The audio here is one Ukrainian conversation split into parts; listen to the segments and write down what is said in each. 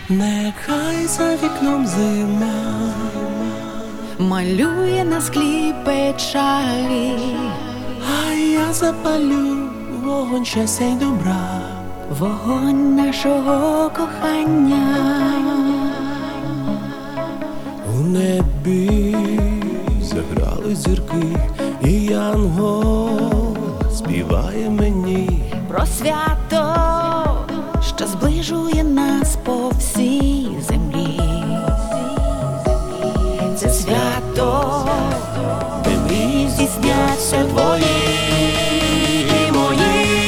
Нехай за вікном зима малює на склі печалі, а я запалю вогонь щастя й добра, вогонь нашого кохання. У небі заграли зірки, і янгол співає мені Про свято, що зближує нас по всій землі. Це свято, де мрії здійсняться твої і мої.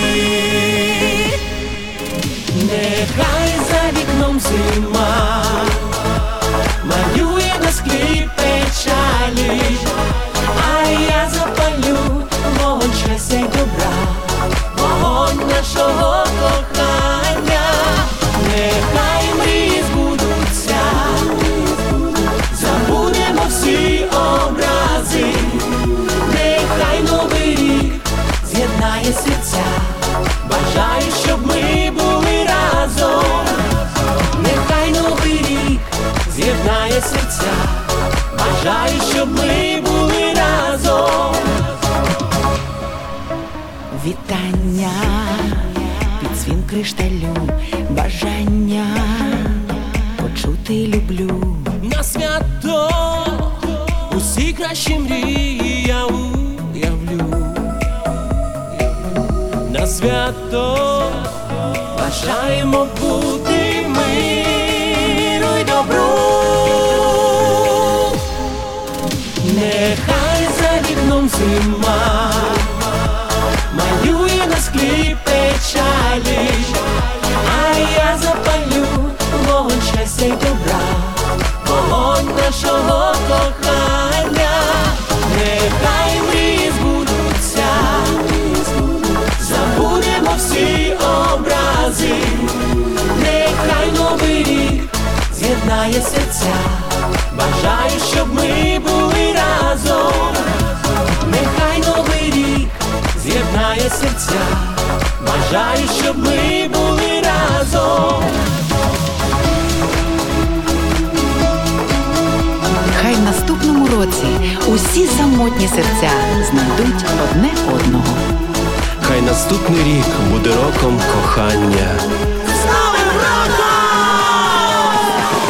Нехай за вікном зима малює на склі печалі, а я запалю вогонь щастя й добра, вогонь нашого кохання. Нехай мрії збудуться, забудемо всі образи. Нехай новий рік з'єднає серця, бажаю, щоб ми були разом. Нехай новий рік з'єднає серця, бажаю, щоб ми були разом. Вітання під дзвін кришталю, бажання почути люблю. На свято усі кращі мрії я уявлю. На свято бажаємо бути миру й добру. Нехай за вікном зима малює на склі печалі, а я запалю вогонь щастя й добра, вогонь нашого кохання. Нехай мрії збудуться, забудемо всі образи. Нехай новий рік з'єднає серця, бажаю, щоб ми були разом. Нехай новий рік з'єднає серця, бажаю, щоб ми були разом. Хай в наступному році усі самотні серця знайдуть одне одного. Хай наступний рік буде роком кохання. З Новим роком!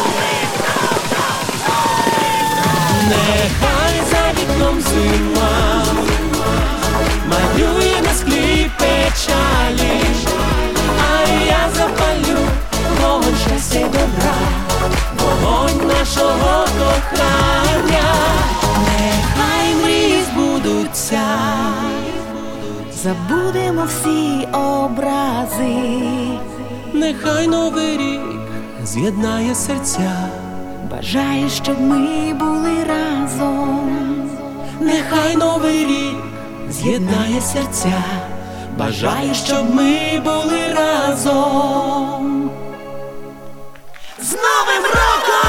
Нехай за вікном зима малює на склі печалі, а я запалю вогонь щастя й добра, вогонь нашого кохання. Нехай мрії збудуться, Забудемо всі образи. нехай новий рік з'єднає серця, Бажаю, щоб ми були разом. нехай новий рік з'єднає серця, бажаю, щоб ми були разом. З Новим роком!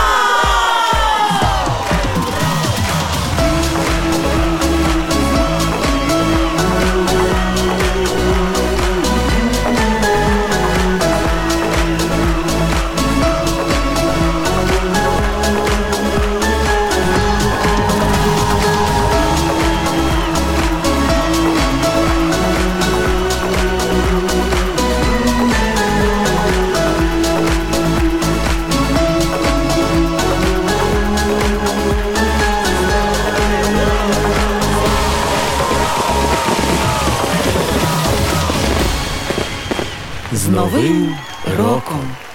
З Новим роком!